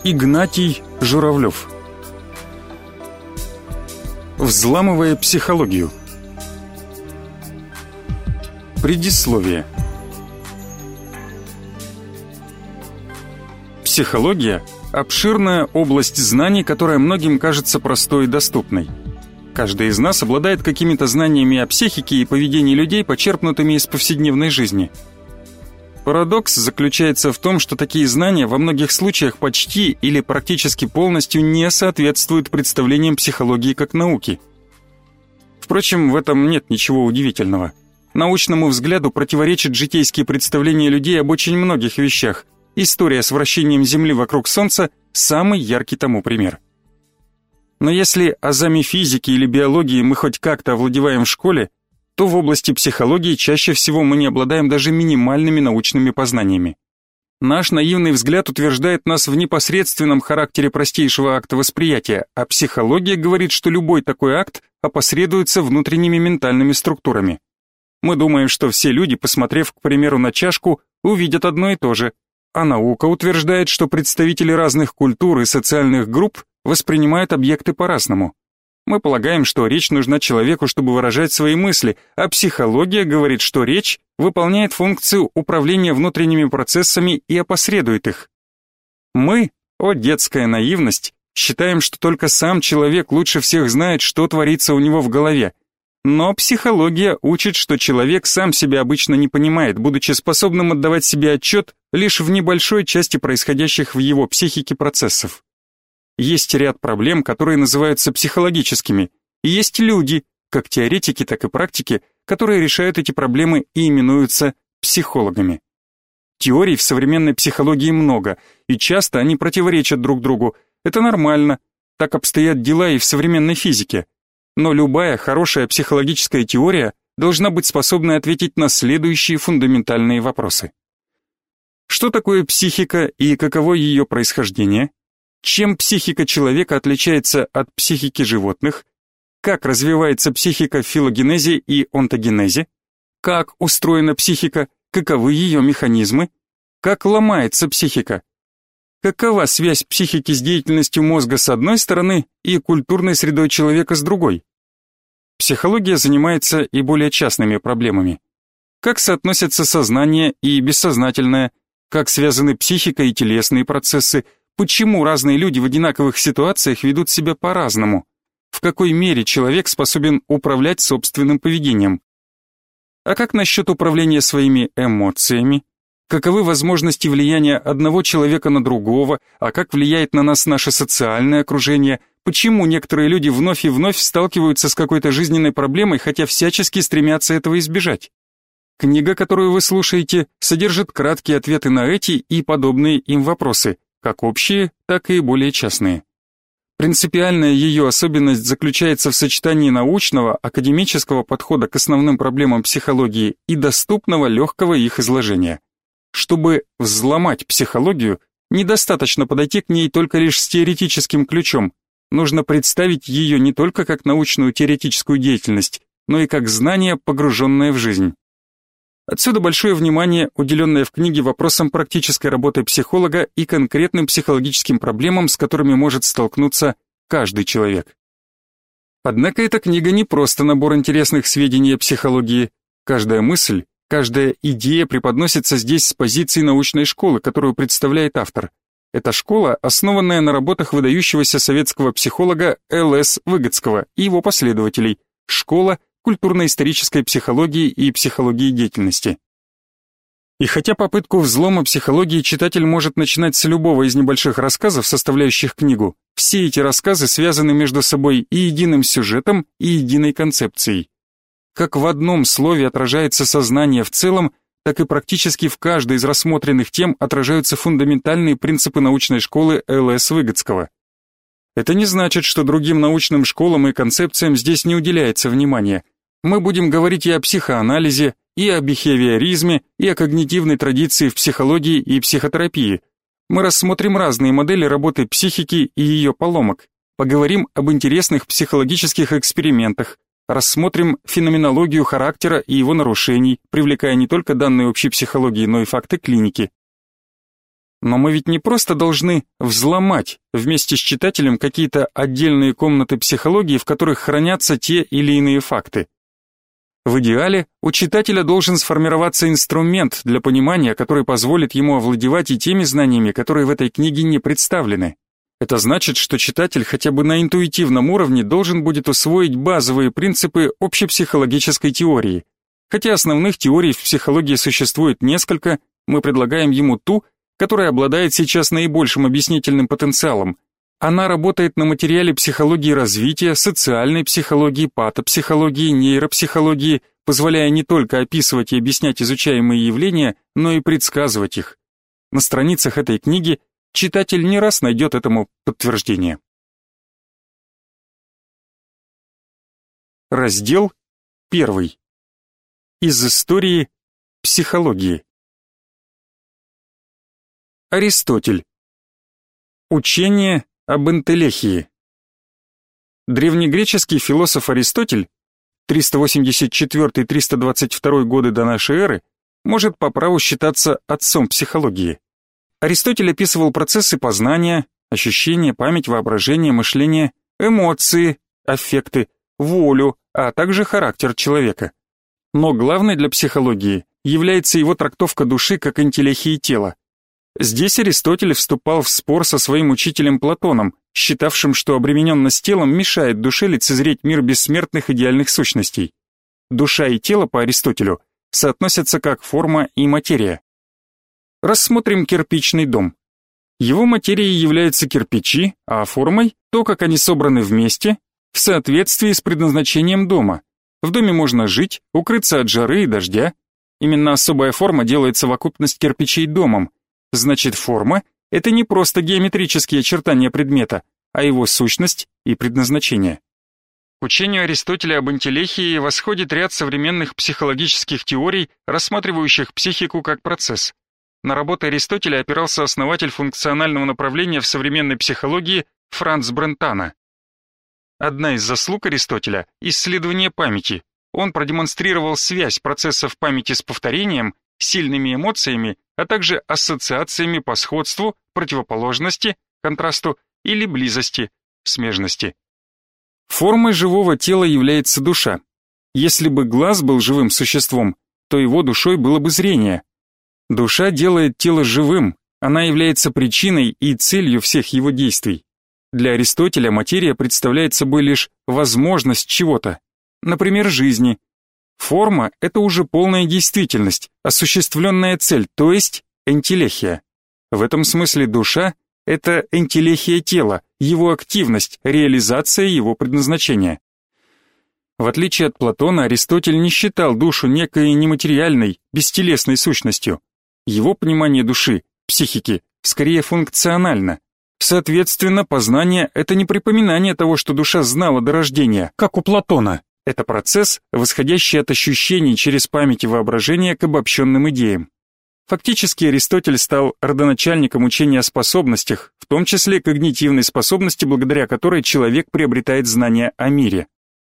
Игнатий Журавлев. Взламывая психологию. Предисловие. Психология – обширная область знаний, которая многим кажется простой и доступной. Каждый из нас обладает какими-то знаниями о психике и поведении людей, почерпнутыми из повседневной жизни. Парадокс заключается в том, что такие знания во многих случаях почти или практически полностью не соответствуют представлениям психологии как науки. Впрочем, в этом нет ничего удивительного. Научному взгляду противоречат житейские представления людей об очень многих вещах. История с вращением Земли вокруг Солнца – самый яркий тому пример. Но если азами физики или биологии мы хоть как-то овладеваем в школе, то в области психологии чаще всего мы не обладаем даже минимальными научными познаниями. Наш наивный взгляд утверждает нас в непосредственном характере простейшего акта восприятия, а психология говорит, что любой такой акт опосредуется внутренними ментальными структурами. Мы думаем, что все люди, посмотрев, к примеру, на чашку, увидят одно и то же, а наука утверждает, что представители разных культур и социальных групп воспринимают объекты по-разному. Мы полагаем, что речь нужна человеку, чтобы выражать свои мысли, а психология говорит, что речь выполняет функцию управления внутренними процессами и опосредует их. Мы, о детская наивность, считаем, что только сам человек лучше всех знает, что творится у него в голове. Но психология учит, что человек сам себя обычно не понимает, будучи способным отдавать себе отчет лишь в небольшой части происходящих в его психике процессов. Есть ряд проблем, которые называются психологическими, и есть люди, как теоретики, так и практики, которые решают эти проблемы и именуются психологами. Теорий в современной психологии много, и часто они противоречат друг другу. Это нормально, так обстоят дела и в современной физике. Но любая хорошая психологическая теория должна быть способной ответить на следующие фундаментальные вопросы. Что такое психика и каково ее происхождение? Чем психика человека отличается от психики животных? Как развивается психика в филогенезе и онтогенезе? Как устроена психика? Каковы ее механизмы? Как ломается психика? Какова связь психики с деятельностью мозга с одной стороны и культурной средой человека с другой? Психология занимается и более частными проблемами. Как соотносятся сознание и бессознательное? Как связаны психика и телесные процессы? Почему разные люди в одинаковых ситуациях ведут себя по-разному? В какой мере человек способен управлять собственным поведением? А как насчет управления своими эмоциями? Каковы возможности влияния одного человека на другого, а как влияет на нас наше социальное окружение? Почему некоторые люди вновь и вновь сталкиваются с какой-то жизненной проблемой, хотя всячески стремятся этого избежать? Книга, которую вы слушаете, содержит краткие ответы на эти и подобные им вопросы, как общие, так и более частные. Принципиальная ее особенность заключается в сочетании научного, академического подхода к основным проблемам психологии и доступного, легкого их изложения. Чтобы взломать психологию, недостаточно подойти к ней только лишь с теоретическим ключом. Нужно представить ее не только как научную теоретическую деятельность, но и как знание, погруженное в жизнь. Отсюда большое внимание, уделенное в книге вопросам практической работы психолога и конкретным психологическим проблемам, с которыми может столкнуться каждый человек. Однако эта книга не просто набор интересных сведений о психологии. Каждая мысль, каждая идея преподносится здесь с позиции научной школы, которую представляет автор. Эта школа, основанная на работах выдающегося советского психолога Л.С. Выгодского и его последователей, школа культурно-исторической психологии и психологии деятельности. И хотя попытку взлома психологии читатель может начинать с любого из небольших рассказов, составляющих книгу, все эти рассказы связаны между собой и единым сюжетом, и единой концепцией. Как в одном слове отражается сознание в целом, так и практически в каждой из рассмотренных тем отражаются фундаментальные принципы научной школы Л.С. Выгодского. Это не значит, что другим научным школам и концепциям здесь не уделяется внимания. Мы будем говорить и о психоанализе, и о бихевиоризме, и о когнитивной традиции в психологии и психотерапии. Мы рассмотрим разные модели работы психики и ее поломок, поговорим об интересных психологических экспериментах, рассмотрим феноменологию характера и его нарушений, привлекая не только данные общей психологии, но и факты клиники. Но мы ведь не просто должны взломать вместе с читателем какие-то отдельные комнаты психологии, в которых хранятся те или иные факты. В идеале у читателя должен сформироваться инструмент для понимания, который позволит ему овладевать и теми знаниями, которые в этой книге не представлены. Это значит, что читатель хотя бы на интуитивном уровне должен будет усвоить базовые принципы общепсихологической теории. Хотя основных теорий в психологии существует несколько, мы предлагаем ему ту, которая обладает сейчас наибольшим объяснительным потенциалом. Она работает на материале психологии развития, социальной психологии, патопсихологии, нейропсихологии, позволяя не только описывать и объяснять изучаемые явления, но и предсказывать их. На страницах этой книги читатель не раз найдет этому подтверждение. Раздел 1. Из истории психологии. Аристотель. Учение об энтелехии. Древнегреческий философ Аристотель 384-322 годы до нашей эры может по праву считаться отцом психологии. Аристотель описывал процессы познания, ощущения, память, воображение, мышление, эмоции, аффекты, волю, а также характер человека. Но главной для психологии является его трактовка души как энтелехии тела. Здесь Аристотель вступал в спор со своим учителем Платоном, считавшим, что обремененность телом мешает душе лицезреть мир бессмертных идеальных сущностей. Душа и тело по Аристотелю соотносятся как форма и материя. Рассмотрим кирпичный дом. Его материей являются кирпичи, а формой – то, как они собраны вместе, в соответствии с предназначением дома. В доме можно жить, укрыться от жары и дождя. Именно особая форма делает совокупность кирпичей домом. Значит, форма – это не просто геометрические очертания предмета, а его сущность и предназначение. К учению Аристотеля об энтелехии восходит ряд современных психологических теорий, рассматривающих психику как процесс. На работы Аристотеля опирался основатель функционального направления в современной психологии Франц Брентано. Одна из заслуг Аристотеля – исследование памяти. Он продемонстрировал связь процессов памяти с повторением, сильными эмоциями, а также ассоциациями по сходству, противоположности, контрасту или близости, смежности. Формой живого тела является душа. Если бы глаз был живым существом, то его душой было бы зрение. Душа делает тело живым, она является причиной и целью всех его действий. Для Аристотеля материя представляет собой лишь возможность чего-то, например, жизни. Форма – это уже полная действительность, осуществленная цель, то есть энтелехия. В этом смысле душа – это энтелехия тела, его активность, реализация его предназначения. В отличие от Платона, Аристотель не считал душу некой нематериальной, бестелесной сущностью. Его понимание души, психики, скорее функционально. Соответственно, познание – это не припоминание того, что душа знала до рождения, как у Платона. Это процесс, восходящий от ощущений через память и воображение к обобщенным идеям. Фактически Аристотель стал родоначальником учения о способностях, в том числе когнитивной способности, благодаря которой человек приобретает знания о мире.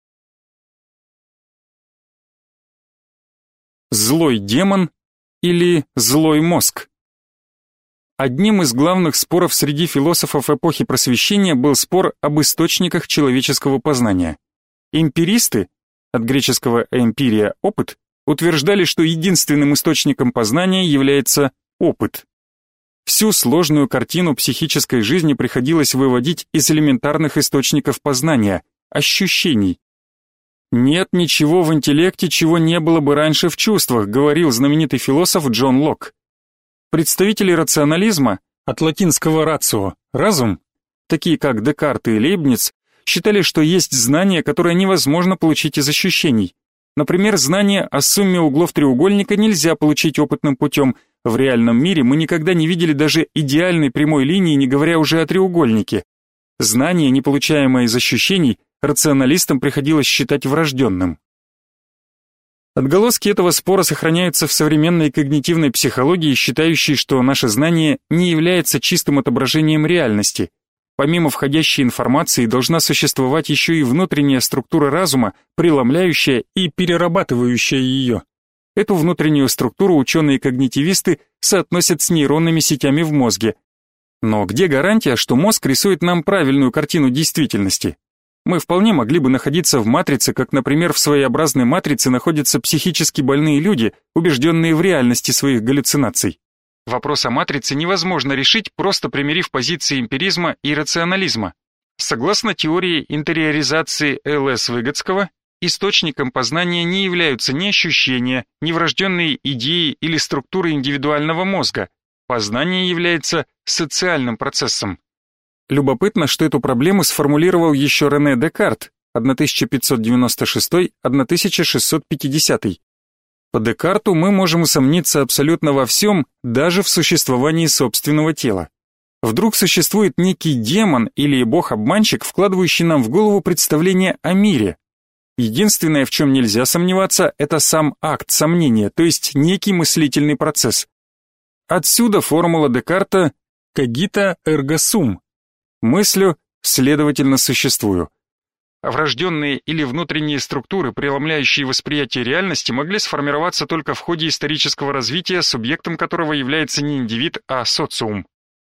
Злой демон или злой мозг. Одним из главных споров среди философов эпохи Просвещения был спор об источниках человеческого познания. Эмпиристы, от греческого «эмпирия» – опыт, утверждали, что единственным источником познания является опыт. Всю сложную картину психической жизни приходилось выводить из элементарных источников познания – ощущений. «Нет ничего в интеллекте, чего не было бы раньше в чувствах», говорил знаменитый философ Джон Локк. Представители рационализма, от латинского «рацио» – разум, такие как Декарт и Лейбниц, считали, что есть знание, которое невозможно получить из ощущений. Например, знание о сумме углов треугольника нельзя получить опытным путем. В реальном мире мы никогда не видели даже идеальной прямой линии, не говоря уже о треугольнике. Знание, не получаемое из ощущений, рационалистам приходилось считать врожденным. Отголоски этого спора сохраняются в современной когнитивной психологии, считающей, что наше знание не является чистым отображением реальности. Помимо входящей информации должна существовать еще и внутренняя структура разума, преломляющая и перерабатывающая ее. Эту внутреннюю структуру ученые-когнитивисты соотносят с нейронными сетями в мозге. Но где гарантия, что мозг рисует нам правильную картину действительности? Мы вполне могли бы находиться в матрице, как, например, в своеобразной матрице находятся психически больные люди, убежденные в реальности своих галлюцинаций. Вопрос о матрице невозможно решить, просто примирив позиции эмпиризма и рационализма. Согласно теории интериоризации Л.С. Выгодского, источником познания не являются ни ощущения, ни врожденные идеи или структуры индивидуального мозга. Познание является социальным процессом. Любопытно, что эту проблему сформулировал еще Рене Декарт 1596-1650. По Декарту мы можем усомниться абсолютно во всем, даже в существовании собственного тела. Вдруг существует некий демон или бог-обманщик, вкладывающий нам в голову представление о мире. Единственное, в чем нельзя сомневаться, это сам акт сомнения, то есть некий мыслительный процесс. Отсюда формула Декарта «cogito ergo sum» – «мыслю, следовательно, существую». Врожденные или внутренние структуры, преломляющие восприятие реальности, могли сформироваться только в ходе исторического развития, субъектом которого является не индивид, а социум.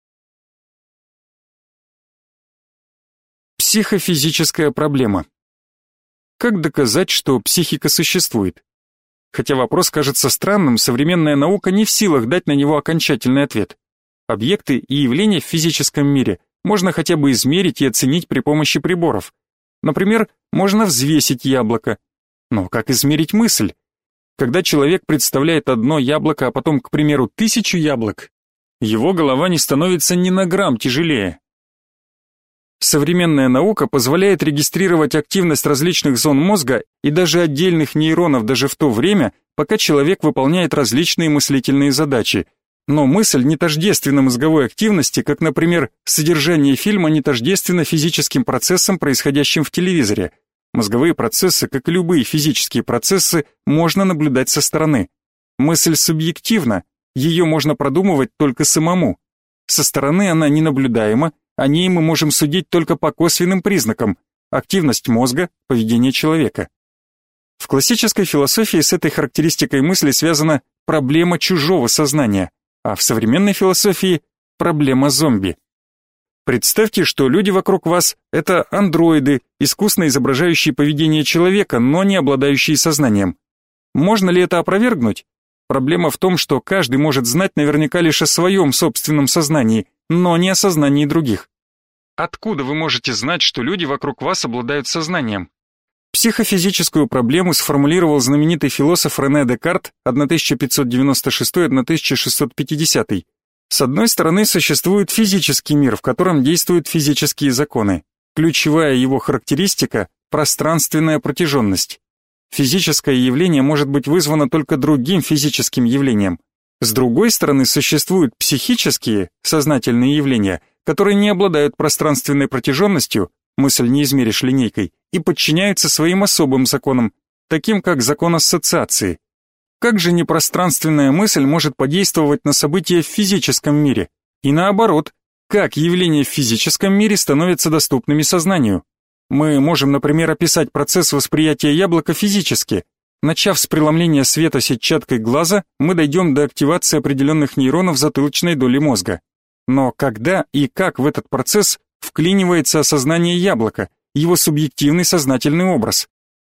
Психофизическая проблема. Как доказать, что психика существует? Хотя вопрос кажется странным, современная наука не в силах дать на него окончательный ответ. Объекты и явления в физическом мире можно хотя бы измерить и оценить при помощи приборов. Например, можно взвесить яблоко. Но как измерить мысль? Когда человек представляет одно яблоко, а потом, к примеру, 1000 яблок, его голова не становится ни на грамм тяжелее. Современная наука позволяет регистрировать активность различных зон мозга и даже отдельных нейронов даже в то время, пока человек выполняет различные мыслительные задачи. Но мысль не тождественна мозговой активности, как, например, содержание фильма не тождественно физическим процессам, происходящим в телевизоре. Мозговые процессы, как и любые физические процессы, можно наблюдать со стороны. Мысль субъективна, ее можно продумывать только самому. Со стороны она ненаблюдаема, о ней мы можем судить только по косвенным признакам – активность мозга, поведение человека. В классической философии с этой характеристикой мысли связана проблема чужого сознания, а в современной философии – проблема зомби. Представьте, что люди вокруг вас – это андроиды, искусно изображающие поведение человека, но не обладающие сознанием. Можно ли это опровергнуть? Проблема в том, что каждый может знать наверняка лишь о своем собственном сознании, но не о сознании других. Откуда вы можете знать, что люди вокруг вас обладают сознанием? Психофизическую проблему сформулировал знаменитый философ Рене Декарт 1596-1650. С одной стороны, существует физический мир, в котором действуют физические законы. Ключевая его характеристика – пространственная протяженность. Физическое явление может быть вызвано только другим физическим явлением. С другой стороны, существуют психические, сознательные явления, которые не обладают пространственной протяженностью, мысль не измеришь линейкой, и подчиняются своим особым законам, таким как закон ассоциации. Как же непространственная мысль может подействовать на события в физическом мире? И наоборот, как явления в физическом мире становятся доступными сознанию? Мы можем, например, описать процесс восприятия яблока физически. Начав с преломления света сетчаткой глаза, мы дойдем до активации определенных нейронов затылочной доли мозга. Но когда и как в этот процесс вклинивается осознание яблока, его субъективный сознательный образ?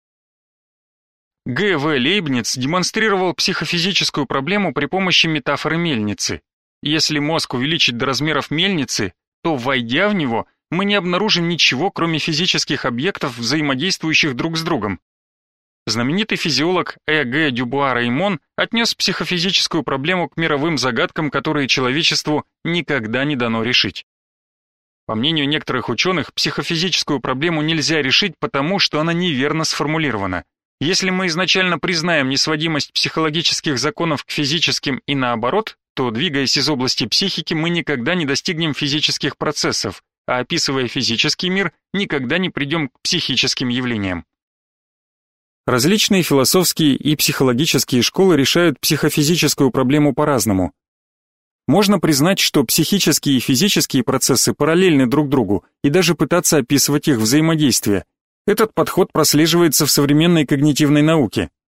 Г.В. Лейбниц демонстрировал психофизическую проблему при помощи метафоры мельницы. Если мозг увеличить до размеров мельницы, то, войдя в него, мы не обнаружим ничего, кроме физических объектов, взаимодействующих друг с другом. Знаменитый физиолог Э.Г. Дюбуа-Раймон отнес психофизическую проблему к мировым загадкам, которые человечеству никогда не дано решить. По мнению некоторых ученых, психофизическую проблему нельзя решить потому, что она неверно сформулирована. Если мы изначально признаем несводимость психологических законов к физическим и наоборот, то, двигаясь из области психики, мы никогда не достигнем физических процессов, а описывая физический мир, никогда не придем к психическим явлениям. Различные философские и психологические школы решают психофизическую проблему по-разному. Можно признать, что психические и физические процессы параллельны друг другу и даже пытаться описывать их взаимодействие. Этот подход прослеживается в современной когнитивной науке.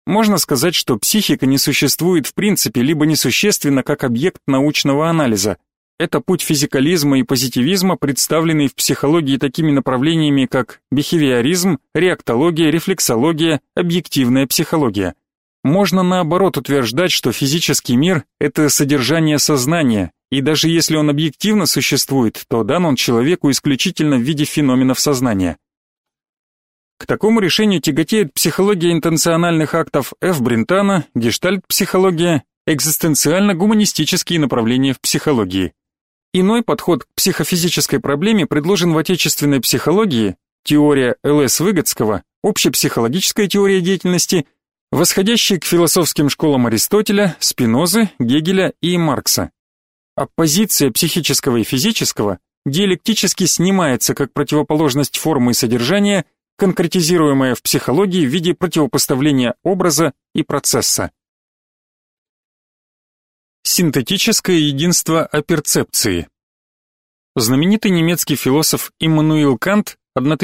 Можно сказать, что психика не существует в принципе, либо несущественна как объект научного анализа. Это путь физикализма и позитивизма, представленный в психологии такими направлениями, как бихевиоризм, реактология, рефлексология, объективная психология. Можно наоборот утверждать, что физический мир – это содержание сознания, и даже если он объективно существует, то дан он человеку исключительно в виде феноменов сознания. К такому решению тяготеет психология интенциональных актов Ф. Брентана, гештальт-психология, экзистенциально-гуманистические направления в психологии. Иной подход к психофизической проблеме предложен в отечественной психологии, теория Л.С. Выгодского, общепсихологическая теория деятельности, восходящая к философским школам Аристотеля, Спинозы, Гегеля и Маркса. Оппозиция психического и физического диалектически снимается как противоположность формы и содержания, конкретизируемая в психологии в виде противопоставления образа и процесса. Синтетическое единство оперцепции. Знаменитый немецкий философ Иммануил Кант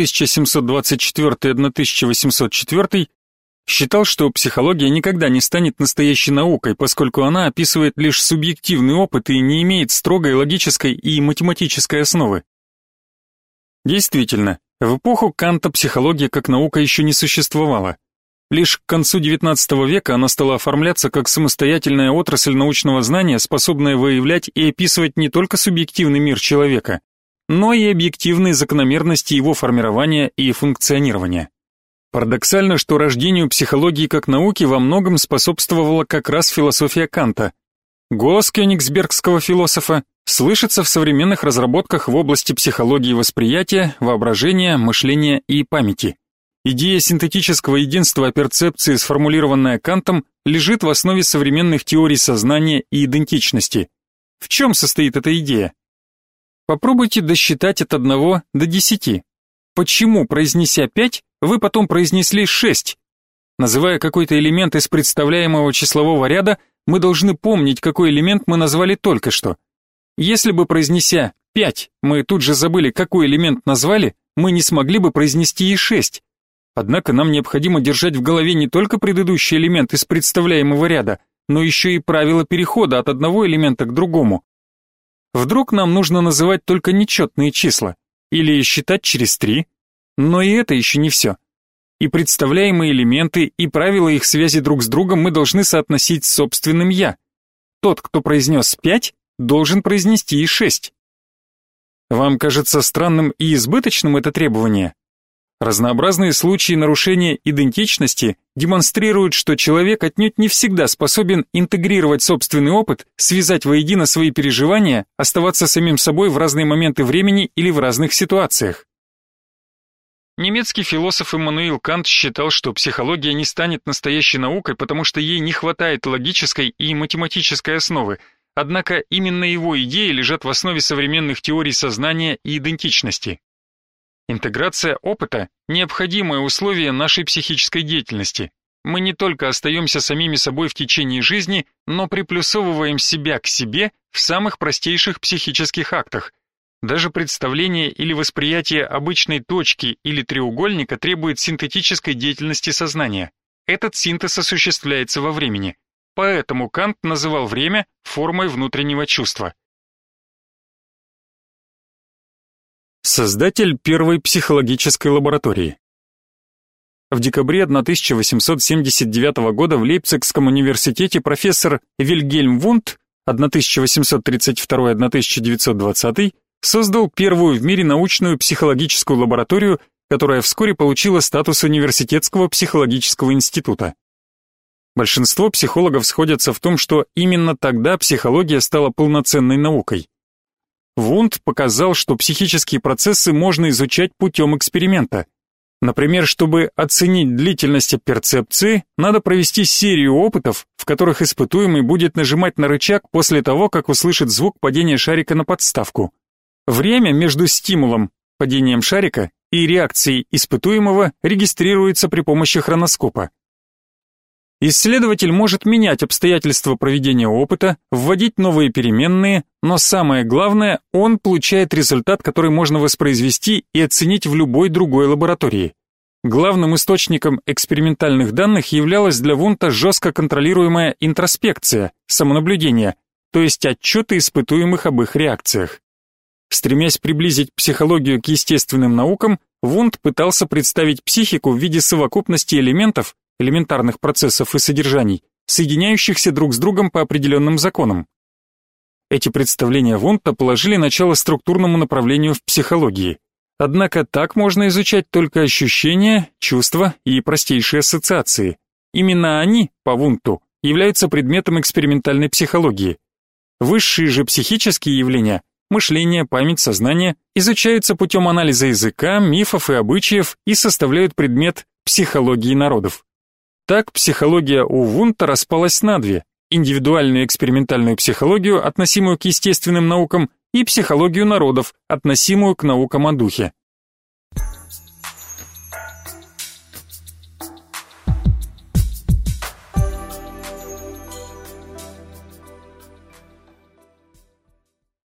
1724-1804 считал, что психология никогда не станет настоящей наукой, поскольку она описывает лишь субъективный опыт и не имеет строгой логической и математической основы. Действительно, в эпоху Канта психология как наука еще не существовала. Лишь к концу XIX века она стала оформляться как самостоятельная отрасль научного знания, способная выявлять и описывать не только субъективный мир человека, но и объективные закономерности его формирования и функционирования. Парадоксально, что рождению психологии как науки во многом способствовала как раз философия Канта. Голос кёнигсбергского философа слышится в современных разработках в области психологии восприятия, воображения, мышления и памяти. Идея синтетического единства перцепции, сформулированная Кантом, лежит в основе современных теорий сознания и идентичности. В чем состоит эта идея? Попробуйте досчитать от 1 до 10. Почему, произнеся 5, вы потом произнесли 6? Называя какой-то элемент из представляемого числового ряда, мы должны помнить, какой элемент мы назвали только что. Если бы, произнеся 5, мы тут же забыли, какой элемент назвали, мы не смогли бы произнести и 6. Однако нам необходимо держать в голове не только предыдущий элемент из представляемого ряда, но еще и правила перехода от одного элемента к другому. Вдруг нам нужно называть только нечетные числа, или считать через 3, но и это еще не все. И представляемые элементы, и правила их связи друг с другом мы должны соотносить с собственным «я». Тот, кто произнес 5, должен произнести и 6. Вам кажется странным и избыточным это требование? Разнообразные случаи нарушения идентичности демонстрируют, что человек отнюдь не всегда способен интегрировать собственный опыт, связать воедино свои переживания, оставаться самим собой в разные моменты времени или в разных ситуациях. Немецкий философ Иммануил Кант считал, что психология не станет настоящей наукой, потому что ей не хватает логической и математической основы, однако именно его идеи лежат в основе современных теорий сознания и идентичности. Интеграция опыта – необходимое условие нашей психической деятельности. Мы не только остаемся самими собой в течение жизни, но приплюсовываем себя к себе в самых простейших психических актах. Даже представление или восприятие обычной точки или треугольника требует синтетической деятельности сознания. Этот синтез осуществляется во времени. Поэтому Кант называл время формой внутреннего чувства. Создатель первой психологической лаборатории. В декабре 1879 года в Лейпцигском университете профессор Вильгельм Вундт 1832-1920 создал первую в мире научную психологическую лабораторию, которая вскоре получила статус университетского психологического института. Большинство психологов сходятся в том, что именно тогда психология стала полноценной наукой. Вундт показал, что психические процессы можно изучать путем эксперимента. Например, чтобы оценить длительность перцепции, надо провести серию опытов, в которых испытуемый будет нажимать на рычаг после того, как услышит звук падения шарика на подставку. Время между стимулом, падением шарика, и реакцией испытуемого регистрируется при помощи хроноскопа. Исследователь может менять обстоятельства проведения опыта, вводить новые переменные, но самое главное, он получает результат, который можно воспроизвести и оценить в любой другой лаборатории. Главным источником экспериментальных данных являлась для Вундта жестко контролируемая интроспекция, самонаблюдение, то есть отчеты испытуемых об их реакциях. Стремясь приблизить психологию к естественным наукам, Вундт пытался представить психику в виде совокупности элементов, элементарных процессов и содержаний, соединяющихся друг с другом по определенным законам. Эти представления Вундта положили начало структурному направлению в психологии. Однако так можно изучать только ощущения, чувства и простейшие ассоциации. Именно они, по Вундту, являются предметом экспериментальной психологии. Высшие же психические явления, мышление, память, сознание, изучаются путем анализа языка, мифов и обычаев и составляют предмет психологии народов. Так психология у Вундта распалась на две: индивидуальную экспериментальную психологию, относимую к естественным наукам, и психологию народов, относимую к наукам о духе.